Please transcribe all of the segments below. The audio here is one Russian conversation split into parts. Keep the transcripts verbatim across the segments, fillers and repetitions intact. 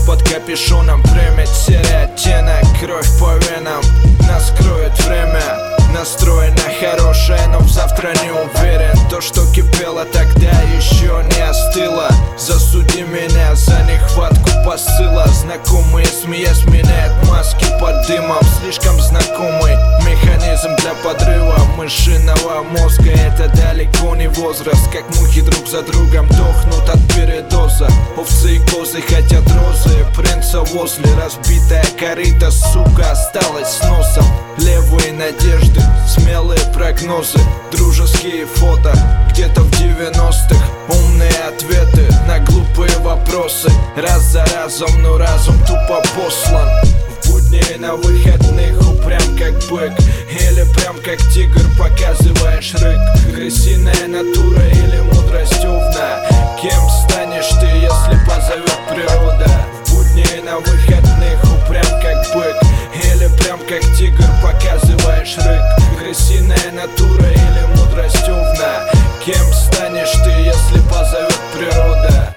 под капюшоном примет серый оттенок. Кровь по венам, нас кроет время. Настрой на хорошее, но в завтра не уверен. То, что кипело тогда, еще не остыло. Засуди меня за нехватку посыла. Знакомые, смеясь, меняют маски под дымом. Слишком знакомый механизм для подрыва мышиного мозга. Это далеко не возраст. Как мухи друг за другом дохнут от передоза. Овцы и козы хотят розы, принца возле. Разбитая корыта, сука, осталась с носом. Левые надежды, смелые прогнозы, дружеские фото. Где-то в девяностых умные ответы на глупые вопросы. Раз за разом, но разум тупо послан. В будни и на выходных упрям как бык, или прям как тигр показываешь рык. Крысиная натура или мудрость овна? Кем станешь ты, если позовет природа? В будни и на выходных упрям как бык, или прям как тигр показываешь рык. Крысиная натура или мудрость овна? Кем станешь ты, если позовет природа?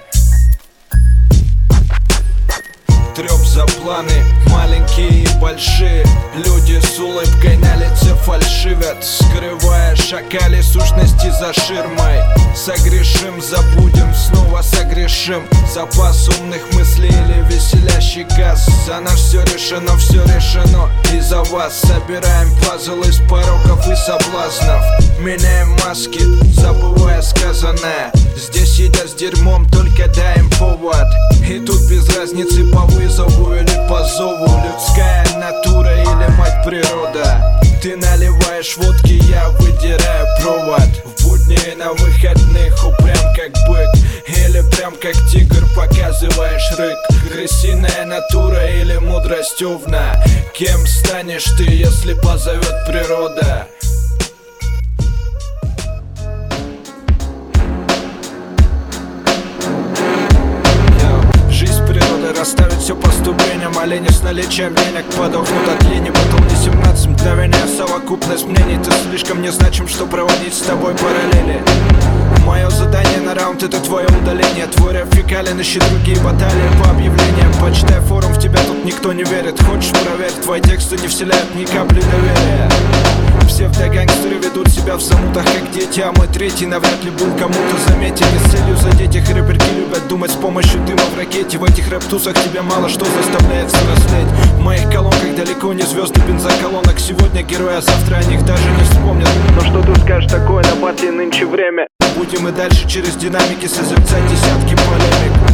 Трёп за планы, маленькие и большие. Люди с улыбкой на лице фальшивят, скрывая шакали сущности за ширмой. Согрешим, забудем, снова согрешим. Запас умных мыслей или веселящий газ. За нас все решено, все решено и за вас. Собираем пазл из пороков и соблазнов. Меняем маски, забывая сказанное. Здесь сидя с дерьмом, только даем повод. И тут без разницы по вызову или по зову. Людская натура или мать природа. Ты наливаешь водки, я выдираю провод. В будни и на выходных упрям как бык, или прям как тигр показываешь рык. Крысиная натура или мудрость овна? Кем станешь ты, если позовет природа? Расставить все по ступеням, олени с наличием денег подохнут от лени. Потом не семнадцать мгновений, а совокупность мнений. Ты слишком незначим, что проводить с тобой параллели. Мое задание на раунд — это твое удаление. Твой рэп фекален, ищи другие баталии по объявлениям. Почитай форум, в тебя тут никто не верит. Хочешь, проверь, твои тексты не вселяют ни капли доверия. Псевдогангстеры ведут себя в замутах, как дети. А мой третий навряд ли был кому-то заметен. И с целью задеть их рэперки любят думать с помощью дыма в ракете. В этих рэп-тусах тебя мало что заставляет взрослеть. В моих колонках далеко не звезды бензоколонок. Сегодня герои, а завтра о них даже не вспомнят. Но что ты скажешь такое на батле нынче время? Будем и дальше через динамики созерцать десятки полемик.